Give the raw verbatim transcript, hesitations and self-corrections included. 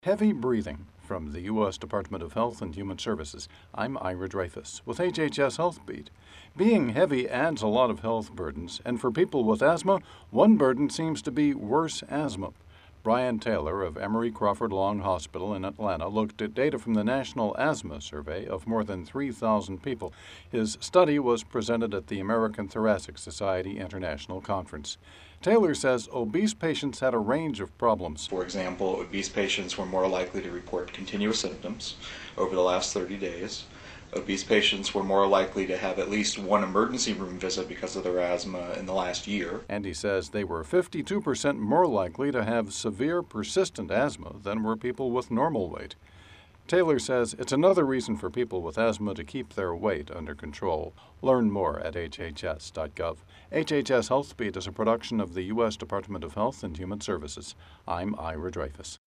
Heavy breathing from the U S Department of Health and Human Services. I'm Ira Dreyfus with H H S Health Beat. Being heavy adds a lot of health burdens, and for people with asthma, one burden seems to be worse asthma. Brian Taylor of Emory Crawford Long Hospital in Atlanta looked at data from the National Asthma Survey of more than three thousand people. His study was presented at the American Thoracic Society International Conference. Taylor says obese patients had a range of problems. For example, obese patients were more likely to report continuous symptoms over the last thirty days. Obese patients were more likely to have at least one emergency room visit because of their asthma in the last year. And he says they were fifty-two percent more likely to have severe persistent asthma than were people with normal weight. Taylor says it's another reason for people with asthma to keep their weight under control. Learn more at H H S dot gov. H H S Health Beat is a production of the U S Department of Health and Human Services. I'm Ira Dreyfus.